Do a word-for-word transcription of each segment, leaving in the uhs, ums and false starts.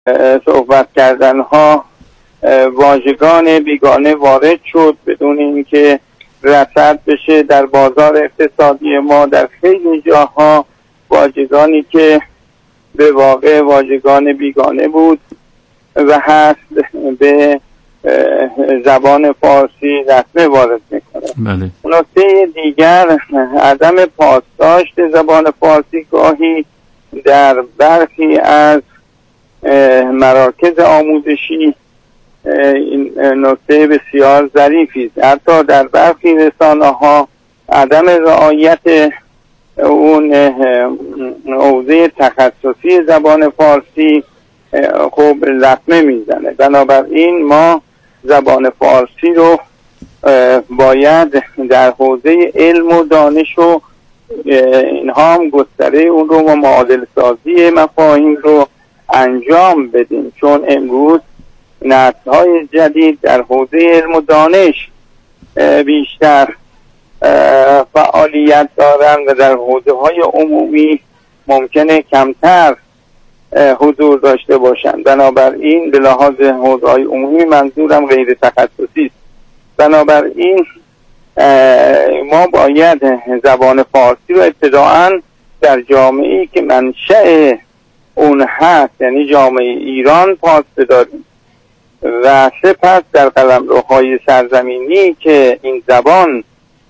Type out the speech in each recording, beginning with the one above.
صحبت کردن ها واژگان بیگانه وارد شد بدون اینکه رصد بشه در بازار اقتصادی ما. در خیلی جاها واژگانی که به واقع واژگان بیگانه بود و هست به زبان فارسی رسمه وارد میکنه. بله. نکته دیگر عدم پاسداشت زبان فارسی گاهی در برخی از مراکز آموزشی این نکته بسیار ظریفی است. حتی در برخی رسانه ها عدم رعایت اون حوزه تخصصی زبان فارسی خوب لطمه میزنه. بنابراین ما زبان فارسی رو باید در حوزه علم و دانش و اینها هم گستره اون رو و معادل سازی مفاهیم رو انجام بدیم، چون امروز نسل‌های جدید در حوزه علم و دانش بیشتر فعالیت دارن و در حوزه های عمومی ممکنه کمتر حضور داشته باشند. بنابراین به لحاظ حوزه های عمومی منظورم غیر تخصصی است. بنابراین ما باید زبان فارسی رو ابتداعاً در جامعه‌ای که منشأ اون هست، یعنی جامعه ایران، پاس بداریم و سپس در قلمروهای سرزمینی که این زبان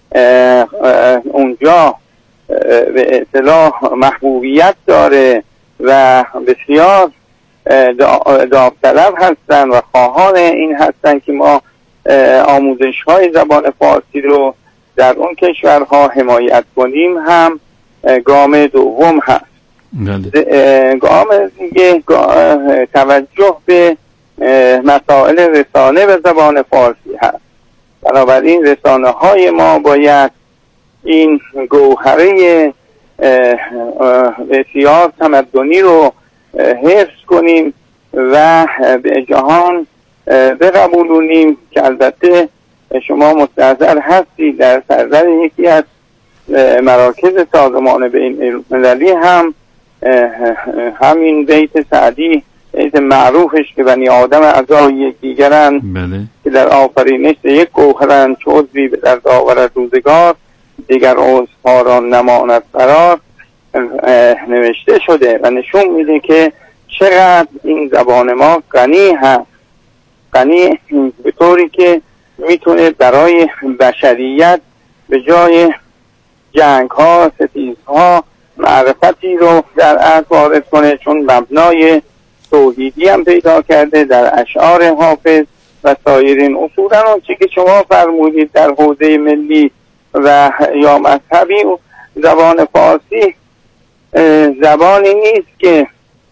اونجا به اصطلاح محبوبیت داره و بسیار داوطلب هستن و خواهان این هستن که ما آموزش های زبان فارسی رو در اون کشورها حمایت کنیم، هم گام دوم هست. گام دیگه توجه به مسائل رسانه به زبان فارسی هست. بنابراین رسانه های ما باید این گوهره بسیار تمدنی رو حفظ کنیم و به جهان بقبولونیم که البته شما مستحضر هستید در سردر یکی از مراکز سازمان بین المللی هم همین بیت سعدی، بیت معروفش که بنی آدم اعضای یکدیگرند که در آفرینش یک گوهرند، چو عضوی به درد آورد روزگار دیگر عضوها را نماند قرار، نوشته شده و نشون میده که چقدر این زبان ما غنی هست، غنی به طوری که میتونه برای بشریت به جای جنگ ها، ستیز ها، معرفتی رو در اصل وارد کنه، چون مبنای توحیدی هم پیدا کرده در اشعار حافظ و سایرین. اصولا اون چی که شما فرمودید در حوزه ملی و یا مذهبی، زبان فارسی زبانی نیست که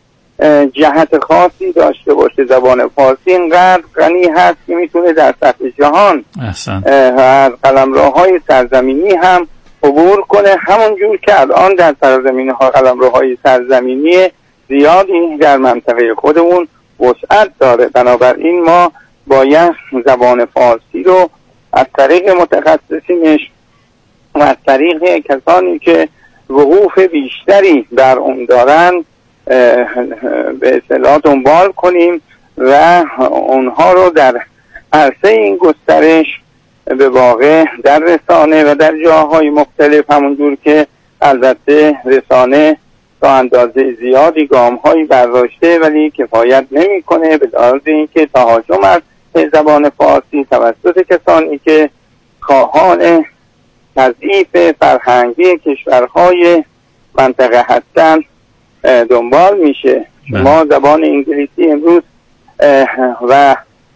جهت خاصی داشته باشه. زبان فارسی اینقدر غنی هست که میتونه در سطح جهان از قلمروهای سرزمینی هم عبور کنه، همون جور که الان در سرزمین ها قلمروهای سرزمینی زیادی در منطقه خودمون وسعت داره. بنابراین ما باید زبان فارسی رو از طریق متخصصینش و از طریق کسانی که وقوف بیشتری بر اون دارن به اصطلاح دنبال کنیم و اونها رو در عرصه این گسترش به واقع در رسانه و در جاهای مختلف، همونجور که البته رسانه تا اندازه زیادی گام‌هایی برداشته ولی کفایت نمی‌کنه، به دلیل اینکه تهاجم از زبان فارسی توسط کسانی که خواهان تضعیف فرهنگی کشورهای منطقه هستند دنبال میشه. ما زبان انگلیسی امروز و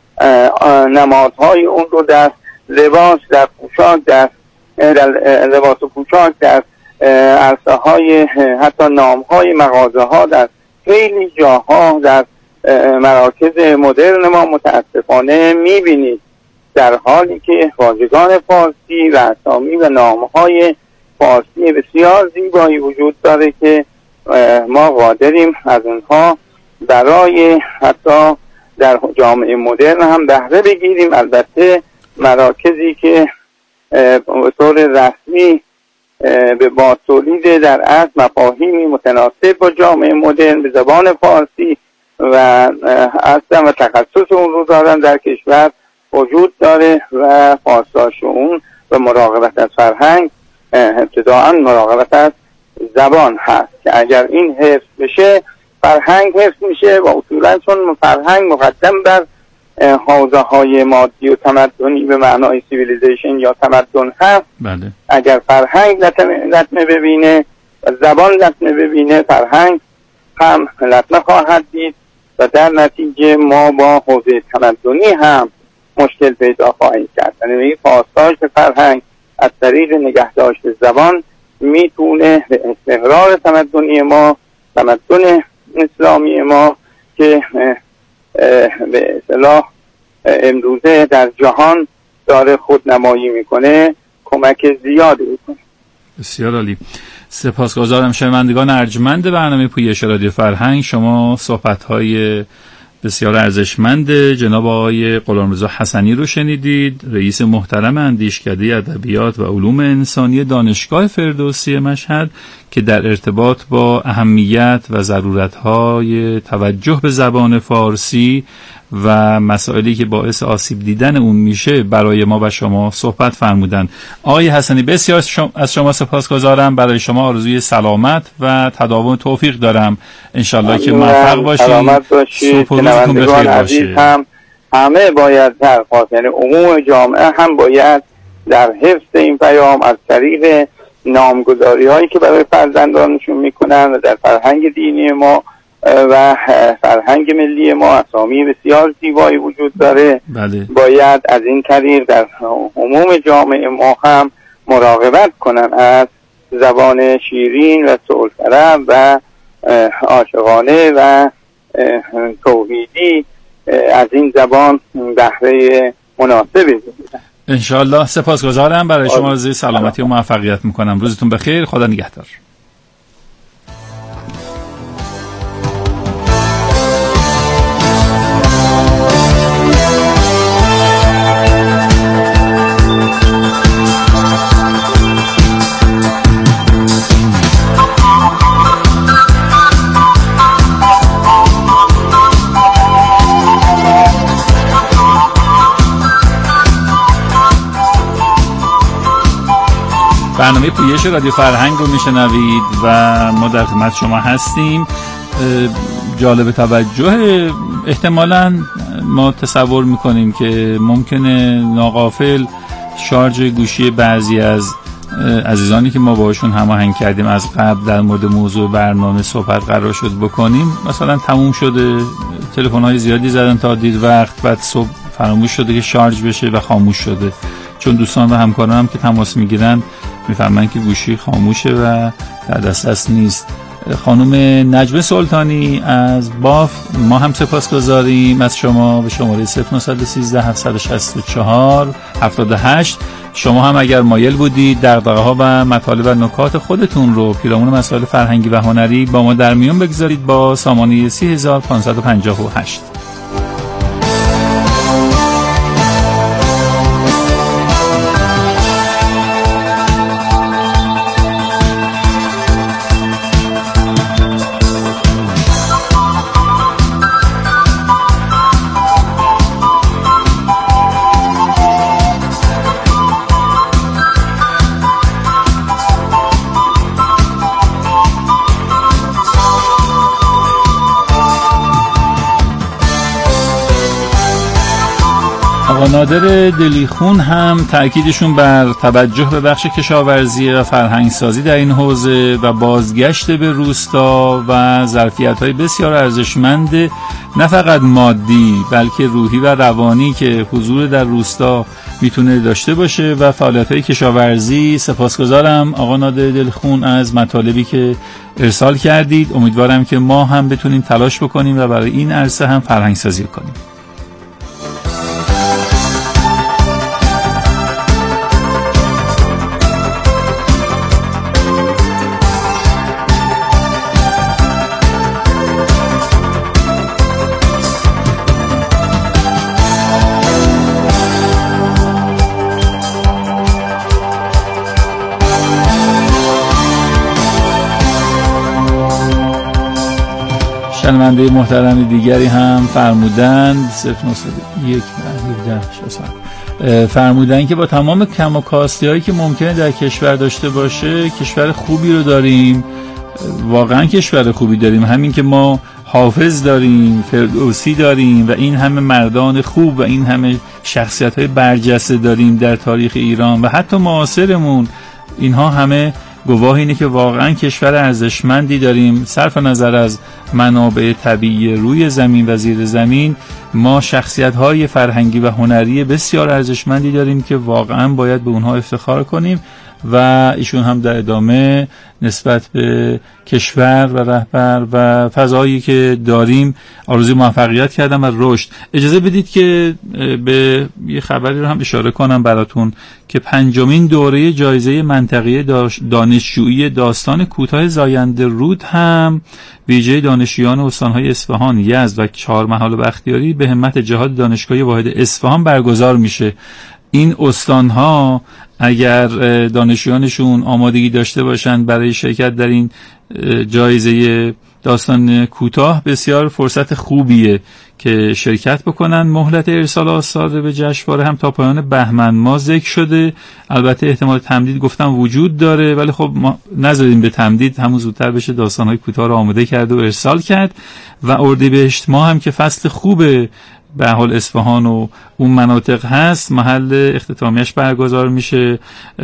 نمادهای اون رو در لباس، در پوشاک، در, در لباس و پوشاک، در عرصه های حتی نام های مغازه ها در خیلی جاها در مراکز مدرن ما متاسفانه میبینید، در حالی که واژگان فارسی و اسامی و نام های فارسی بسیار زیبایی وجود داره که ما قادریم از اونها برای حتی در جامعه مدرن هم بهره بگیریم. البته مراکزی که به طور رسمی به با تولید در اصل مفاهیمی متناسب با جامعه مدرن به زبان فارسی و اصلا و تخصص اون رو دارن در کشور وجود داره و پاسدار شؤون و مراقبت از فرهنگ ابتداعا مراقبت از زبان هست که اگر این حفظ بشه فرهنگ حفظ میشه و اصولا چون فرهنگ مقدم بر حوزه های مادی و تمدنی به معنای سیویلیزیشن یا تمدن هست. بله. اگر فرهنگ لطمه ببینه و زبان لطمه ببینه فرهنگ هم لطمه خواهد دید و در نتیجه ما با حوزه تمدنی هم مشکل پیدا خواهیم کرد. یعنی پاسداشت فرهنگ از طریق نگهداشت زبان میتونه به استقرار تمدنی ما، تمدن اسلامی ما که به اصطلاح امروزه در جهان داره خودنمایی میکنه کمک زیادی میکنه. بسیار عالی. سپاسگزارم. شنوندگان ارجمند برنامه پویش رادیو فرهنگ، شما صحبت‌های بسیار ارزشمند جناب آقای غلامرضا حسنی رو شنیدید، رئیس محترم اندیشکده ادبیات و علوم انسانی دانشگاه فردوسی مشهد، که در ارتباط با اهمیت و ضرورت‌های توجه به زبان فارسی و مسائلی که باعث آسیب دیدن اون میشه برای ما و شما صحبت فرمودن. آقای حسنی بسیار از شما سپاسگزارم. برای شما آرزوی سلامت و تداوم توفیق دارم. انشالله که موفق باشید. سلامت باشید. شنوندگان عزیز هم همه باید در خاص یعنی عموم جامعه هم باید در حفظ این پیام از طریق نامگذاری هایی که برای فرزندانشون میکنن و در فرهنگ دینی ما و فرهنگ ملی ما اسامی بسیار زیبایی وجود داره. بله. باید از این طریق در عموم جامعه ما هم مراقبت کنن از زبان شیرین و صلح‌طلب و عاشقانه و توحیدی از این زبان بهره مناسبی بگیرن. انشاءالله. سپاسگزارم. برای شما آرزوی سلامتی و موفقیت میکنم. روزتون بخیر. خدا نگهدار. برنامه پویش رادیو فرهنگ رو میشنوید و ما در خدمت شما هستیم. جالب توجه، احتمالاً ما تصور میکنیم که ممکنه ناغافل شارژ گوشی بعضی از عزیزانی که ما باشون هماهنگ کردیم از قبل در مورد موضوع برنامه صحبت قرار شد بکنیم مثلا تموم شده، تلفن‌های زیادی زدن تا دیر وقت، بعد صبح فراموش شده که شارژ بشه و خاموش شده. چون دوستان و همکاران هم که تماس میگیرن میفهمن که گوشی خاموشه و در دسترس نیست. خانم نجمه سلطانی از باف، ما هم سپاسگزاریم از شما. به شماره صفر نه یک سه هفت شش چهار هفت هشت شما هم اگر مایل بودید دغدغه‌ها و مطالب و نکات خودتون رو پیرامون مسائل فرهنگی و هنری با ما در میون بگذارید با سامانه سه هزار و پانصد و پنجاه و هشت. آقا نادر دلیخون هم تأکیدشون بر توجه به بخش کشاورزی و فرهنگسازی در این حوزه و بازگشت به روستا و ظرفیت‌های بسیار ارزشمند نه فقط مادی بلکه روحی و روانی که حضور در روستا میتونه داشته باشه و فعالیت‌های کشاورزی. سپاسگزارم آقا نادر دلخون از مطالبی که ارسال کردید. امیدوارم که ما هم بتونیم تلاش بکنیم و برای این عرصه هم فرهنگسازی کنیم. شنونده محترم دیگری هم فرمودند صفر نه یک فرمودند که با تمام کم و کاستی هایی که ممکنه در کشور داشته باشه کشور خوبی رو داریم. واقعا کشور خوبی داریم، همین که ما حافظ داریم، فردوسی داریم و این همه مردان خوب و این همه شخصیت های برجسته داریم در تاریخ ایران و حتی معاصرمون، اینها همه گواه اینه که واقعا کشور ارزشمندی داریم. صرف نظر از منابع طبیعی روی زمین و زیر زمین، ما شخصیت‌های فرهنگی و هنری بسیار ارزشمندی داریم که واقعا باید به اونها افتخار کنیم و ایشون هم در ادامه نسبت به کشور و رهبر و فضایی که داریم آرزوی موفقیت کردم و رشد. اجازه بدید که به یه خبری رو هم اشاره کنم براتون که پنجمین دوره جایزه منطقه‌ای دانشجویی داستان کوتاه زاینده رود هم ویژه دانشجویان استان‌های اصفهان، یزد و چهارمحال و بختیاری به همت جهاد دانشگاهی واحد اصفهان برگزار میشه. این استان‌ها اگر دانشجویانشون آمادگی داشته باشند برای شرکت در این جایزه داستان کوتاه، بسیار فرصت خوبیه که شرکت بکنن. مهلت ارسال آثار به جشنواره هم تا پایان بهمن ماه ذکر شده. البته احتمال تمدید گفتم وجود داره، ولی خب ما نذاریم به تمدید، همون زودتر بشه داستان‌های کوتاه رو آماده کرد و ارسال کرد. و اردیبهشت ماه هم که فصل خوبه به حال اصفهان و اون مناطق هست، محل اختتامیش برگزار میشه.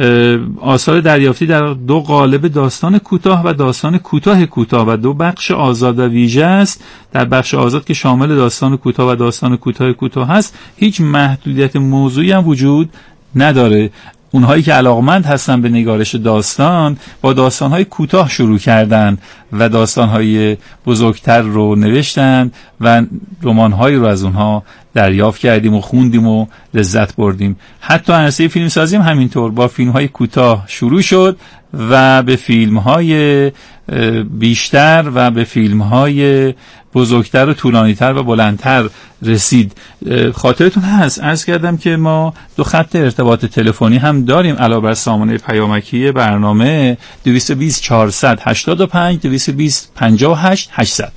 آثار دریافتی در دو قالب داستان کوتاه و داستان کوتاه کوتاه و دو بخش آزاد و ویژه است. در بخش آزاد که شامل داستان کوتاه و داستان کوتاه کوتاه هست، هیچ محدودیت موضوعی هم وجود نداره. اونهایی که علاقمند هستن به نگارش داستان با داستانهای کوتاه شروع کردن و داستانهای بزرگتر رو نوشتن و رمانهایی رو از اونها دریافت کردیم و خوندیم و لذت بردیم. حتی عرصه فیلمسازی هم همینطور با فیلمهای کوتاه شروع شد و به فیلمهای بیشتر و به فیلمهای بزرگتر و طولانیتر و بلندتر رسید. خاطرتون هست عرض کردم که ما دو خط ارتباط تلفنی هم داریم علاوه بر سامانه پیامکی برنامه دویست و بیست چهارصد هشتاد و پنج دویست و بیست پنجاه و هشت هشتصد.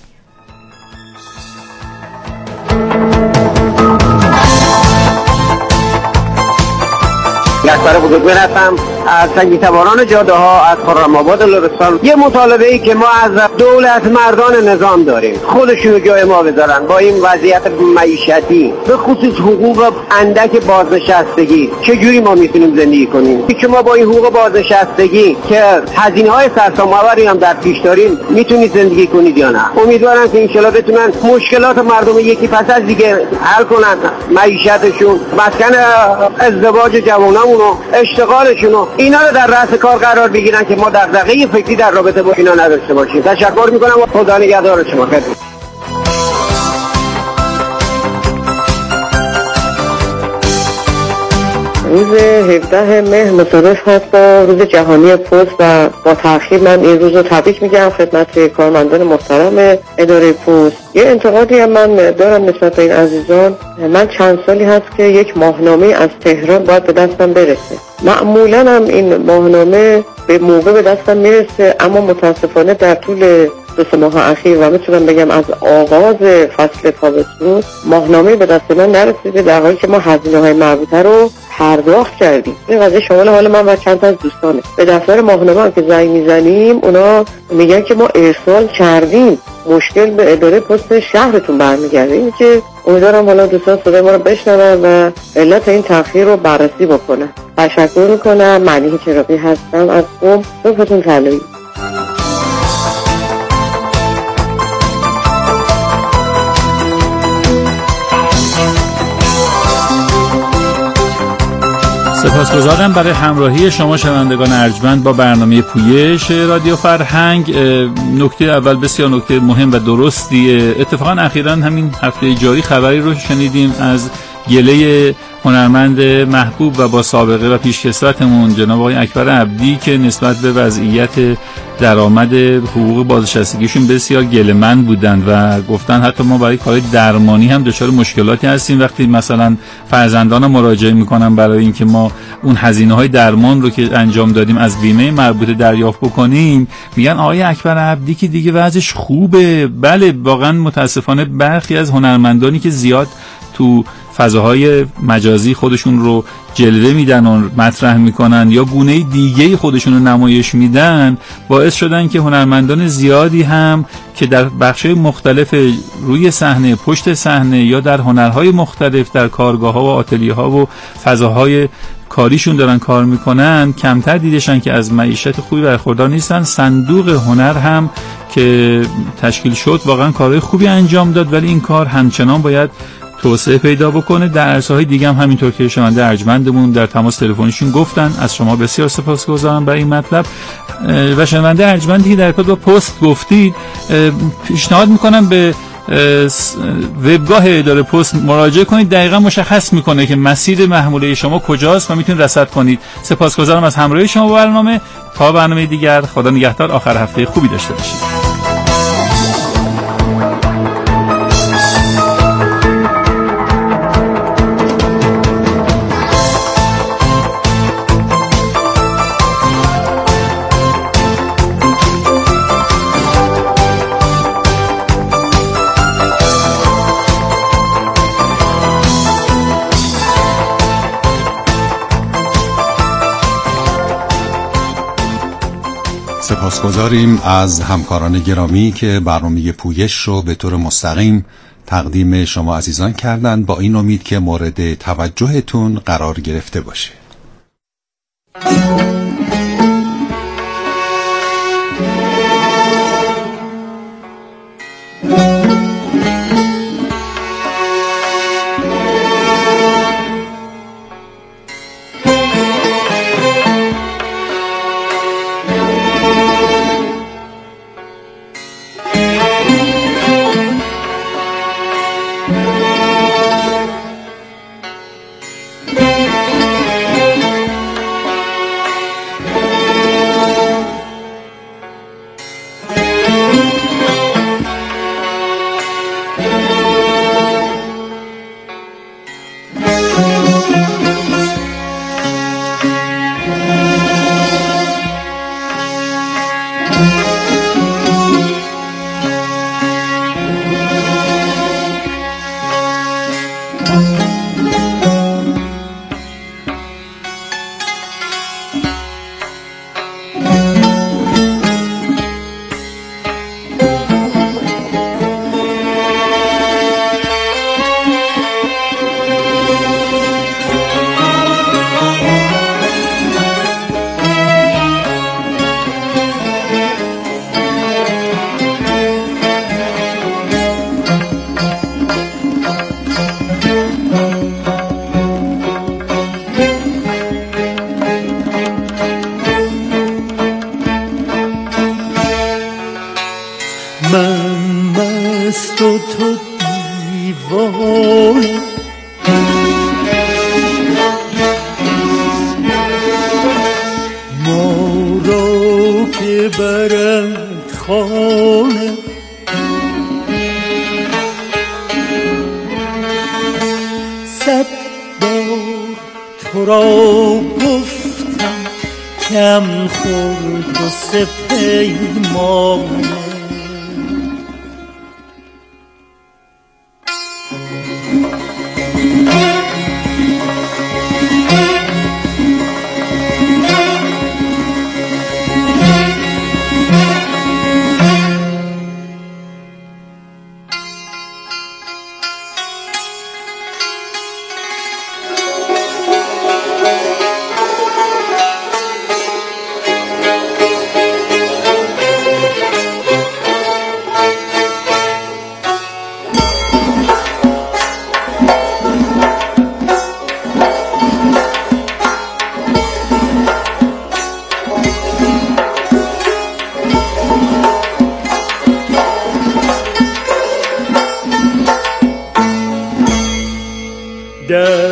اکبر بزرگوار هستم از سنگی‌سواران جاده ها از خرم‌آباد لرستان. یه مطالبه ای که ما از دولت مردان نظام داریم خودشونو جای ما بذارن با این وضعیت معیشتی، به خصوص حقوق اندک بازنشستگی. چجوری ما میتونیم زندگی کنیم که ما با این حقوق بازنشستگی که هزینه‌های سرسام‌آوری هم در پیش داریم میتونید زندگی کنید یا نه؟ امیدوارم که انشالله بتونن مشکلات مردم یکی پس از دیگه حل کنن، معیشتشون، مسکن ازدواج جوانامون و اشتغالشون و اینا رو در رأس کار قرار بگیرن که ما دغدغه فکری در رابطه با اینا نداشته باشیم. تشکر میکنم و خدا نگهدار شما. روز هفدهم مهر مصادف هست با روز جهانی پست و با تأخیر من این روز رو تبریک میگم خدمت کارمندان محترم اداره پست. یه انتقادی هم من دارم نسبت به این عزیزان. من چند سالی هست که یک ماهنامه از تهران باید به دستم برسه. معمولا هم این ماهنامه به موقع به دستم میرسه، اما متاسفانه در طول دو سه ماه اخیر و میتونم بگم از آغاز فصل تابستون ماهنامه به دست من نرسیده، در حالی که ما هزینه‌های مربوطه رو پرداخت کردیم. این قضیه شامل حال من و چند تا از دوستانه. به دفتر ماهنامه که زنگ میزنیم اونا میگن که ما ارسال کردیم، مشکل به اداره پست شهرتون برمیگرده. این که امیدوارم حالا دوستان صدای ما رو بشنون و علت این تأخیر رو بررسی بکنن. تشکر میکنم. معنی چراغی هستم از قم. صبحتون طلایی. سپاسگزارم برای همراهی شما شنوندگان ارجمند با برنامه پویش رادیو فرهنگ. نکته اول بسیار نکته مهم و درستیه. اتفاقا اخیراً همین هفته جاری خبری رو شنیدیم از گله هنرمند محبوب و با سابقه و پیشکسوتمون جناب آقای اکبر عبدی که نسبت به وضعیت درآمد حقوق بازنشستگیشون بسیار گله‌مند بودند و گفتن حتی ما برای کار درمانی هم دچار مشکلاتی هستیم. وقتی مثلا فرزندان مراجعه میکنن برای اینکه ما اون هزینه‌های درمان رو که انجام دادیم از بیمه مربوطه دریافت بکنیم، میگن آقای اکبر عبدی که دیگه وضعش خوبه. بله، واقعا متاسفانه برخی از هنرمندانی که زیاد تو فضاهای مجازی خودشون رو جلوه میدن و مطرح میکنن یا گونه دیگه خودشون رو نمایش میدن، باعث شدن که هنرمندان زیادی هم که در بخش‌های مختلف روی صحنه، پشت صحنه یا در هنرهای مختلف در کارگاه‌ها و آتلیه‌ها و فضاهای کاریشون دارن کار میکنن، کمتر دیدشن که از معیشت خوبی برخوردار نیستن. صندوق هنر هم که تشکیل شد واقعا کارهای خوبی انجام داد، ولی این کار همچنان باید توسعه پیدا بکنه. در عرصه‌های دیگه هم همینطور که شنونده ارجمندمون در تماس تلفنیشون گفتن. از شما بسیار سپاسگزارم برای این مطلب. و شنونده ارجمندی که در ارتباط با پست گفتید، پیشنهاد میکنم به وبگاه اداره پست مراجعه کنید، دقیقا مشخص میکنه که مسیر محموله شما کجاست و میتونید رصد کنید. سپاسگزارم از همراهی شما با برنامه. تا برنامه دیگر، خدا نگهدار. آخر هفته خوبی داشته باشید. سپاسگزاریم از همکاران گرامی که برنامه پویش رو به طور مستقیم تقدیم شما عزیزان کردند، با این امید که مورد توجهتون قرار گرفته باشه.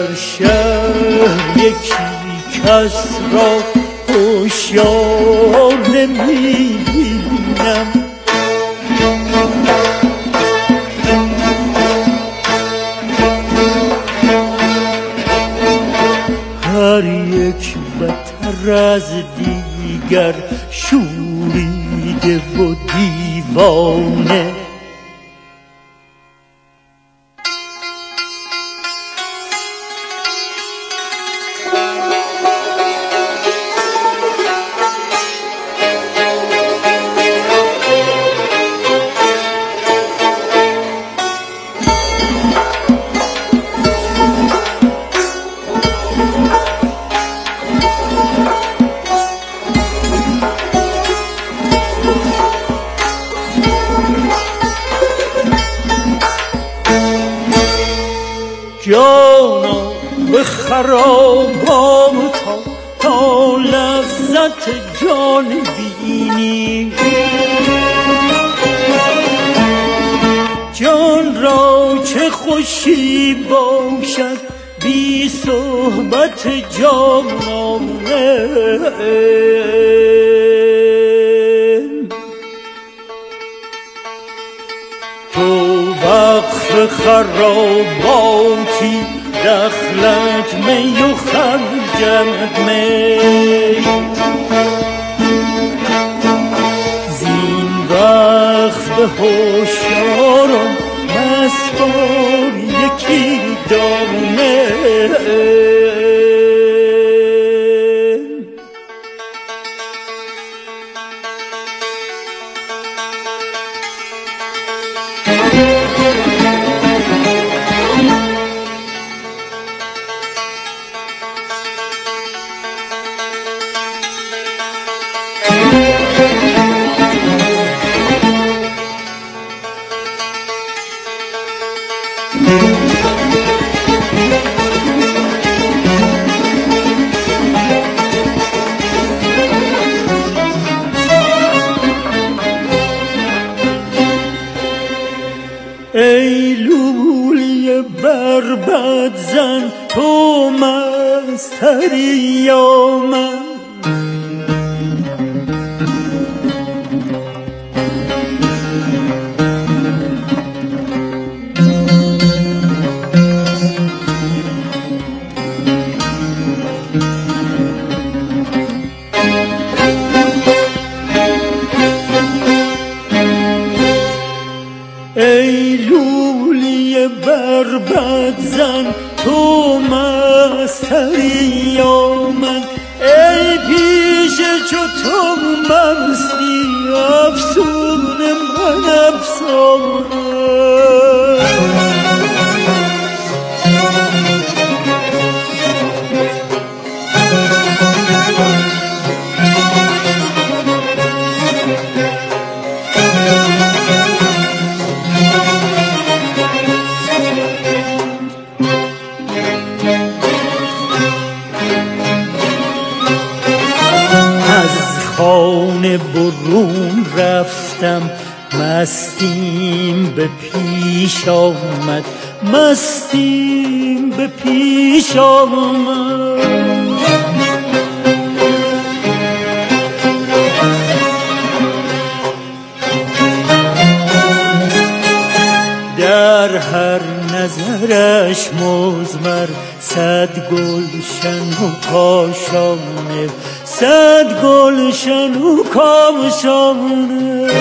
در شهر یکی کس را هوشیار نمی‌بینم. هر یک بتر از دیگر شوریده و دیوانه. جانا به خرابات تا تا لذت جان بینی، جان را چه خوشی باشد بی صحبت جانانه. تو وقف خراباتی دخلت می و خرجت می، زین وقف به هوشیاران مستار یکی دانه. ای لولی بربد زن تو مستری یا من، ای لولی بربد زن تو مستری یا من، ای پیش چو تو مستی افسون من افسانه. خانه برون رفتم مستیم به پیش آمد، مستیم به پیش آمد. در هر نظرش مزمر صد گلشن و کاشانه، صد گلشن و کاشانه.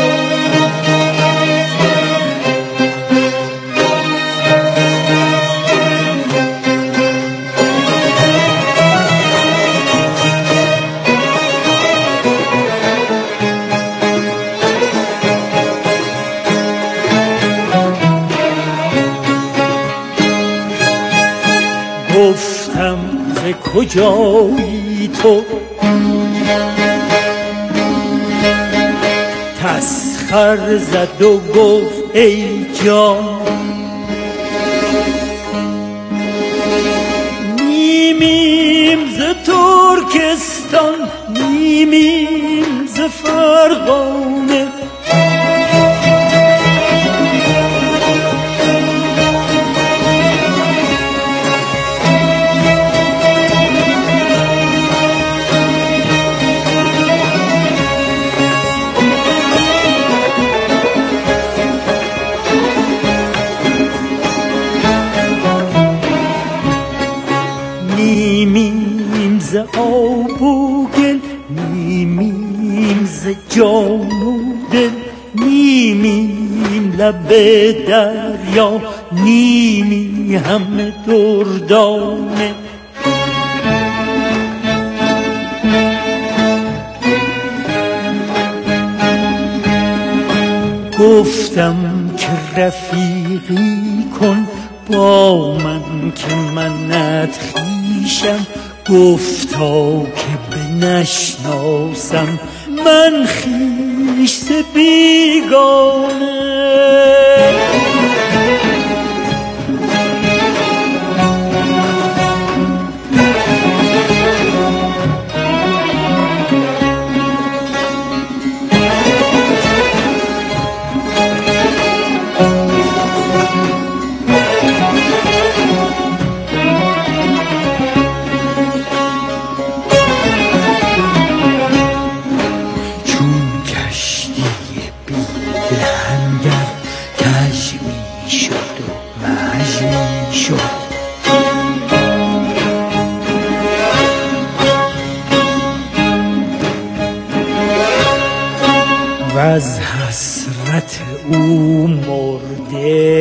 گفتم ز کجایی تو، تسخر زد و گفت ای جان، نیمیم ز ترکستان نیمیم ز فرغانه. آب و گل، نیمیم ز جان و دل، نیمیم لب دریا، نیمی همه دردانه. گفتم که رفیقی کن با من که منت خویشم، گفتا که بنشناسم من خویش ز بیگانه. از حسرت او مرده،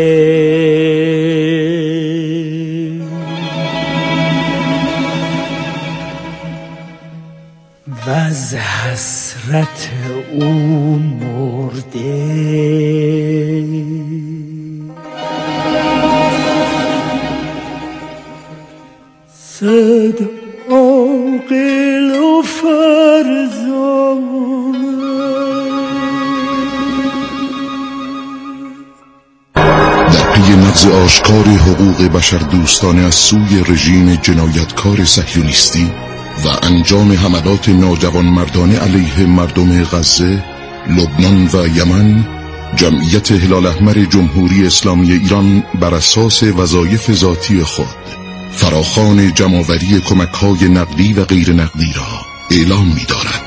و از حسرت او مرده. صد عاقل و فرزانه. پی نقض آشکار حقوق بشر دوستانه از سوی رژیم جنایتکار صهیونیستی و انجام حملات ناجوانمردانه علیه مردم غزه، لبنان و یمن، جمعیت هلال احمر جمهوری اسلامی ایران بر اساس وظایف ذاتی خود فراخوان جمع‌آوری کمک‌های نقدی و غیر نقدی را اعلام می‌دارد.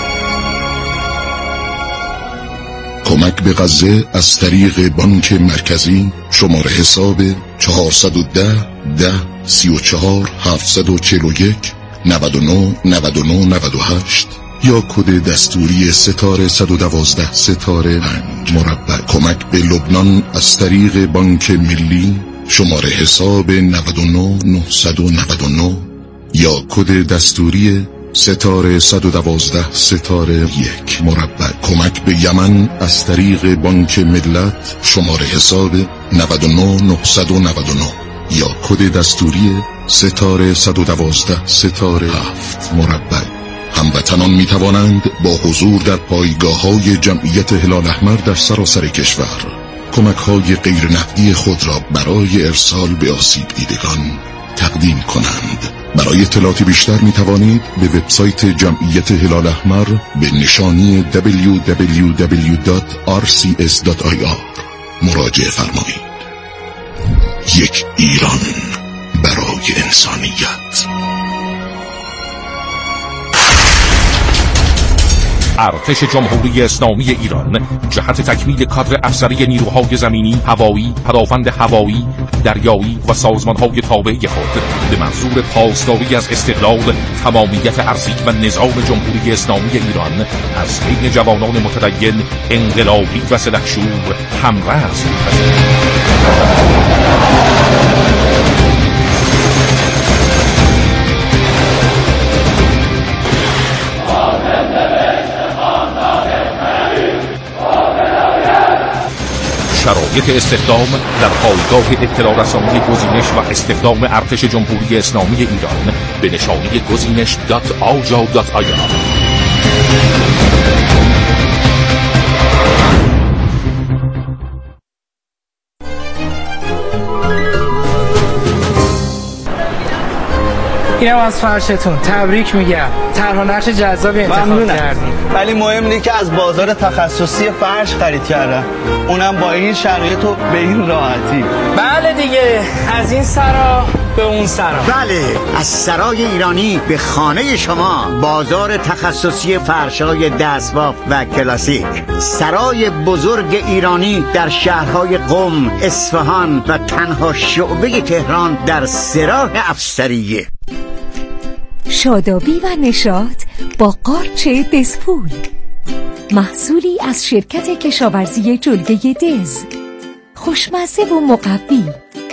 کمک به غزه از طریق بانک مرکزی شماره حساب چهارصد و ده ده سی و چهار هفتصد و چهل و یک نود و نه نود و نه نود و هشت یا کد دستوری ستاره صد و دوازده ستاره پنج مربع. کمک به لبنان از طریق بانک ملی شماره حساب نود و نه نهصد و نود و نه یا کد دستوری ستاره صد و دوازده ستاره یک مربع. کمک به یمن از طریق بانک ملت شماره حساب نود و نه نهصد و نود و نه یا کد دستوری ستاره صد و دوازده ستاره هفت مربع. هموطنان می توانند با حضور در پایگاه‌های جمعیت هلال احمر در سراسر کشور کمک‌های غیر نقدی خود را برای ارسال به آسیب دیدگان تقدیم کنند. برای اطلاعات بیشتر می توانید به وبسایت جمعیت هلال احمر به نشانی دبلیو دبلیو دبلیو دات آر سی اس دات آی آر مراجعه فرمایید. یک ایران برای انسانیت. ارتش جمهوری اسلامی ایران جهت تکمیل کادر افسری نیروهای زمینی، هوایی، پدافند هوایی، دریایی و سازمانهای تابع خود به منظور پاسداری از استقلال، تمامیت ارضی و نظام جمهوری اسلامی ایران از بین جوانان متدین، انقلابی و سلحشور همرز می‌پذیرد. شرایط استخدام در پایگاه اطلاع رسانی گزینش و استخدام ارتش جمهوری اسلامی ایران به نشانی گزینش دات آجا دات آی آر. اینم از فرشتون، تبریک میگم. طرح و نقش جذابی انتخاب کردیم. ولی مهم اینه که از بازار تخصصی فرش خرید کردم، اونم با این شرایط و به این راحتی. بله دیگه، از این سرا به اون سرا. بله، از سرای ایرانی به خانه شما، بازار تخصصی فرشای دستباف و کلاسیک. سرای بزرگ ایرانی در شهرهای قم، اصفهان و تنها شعبه تهران در سراح افسریه. شادابی و نشاط با قارچ دزپول، محصولی از شرکت کشاورزی جلگه دز، خوشمزه و مقوی.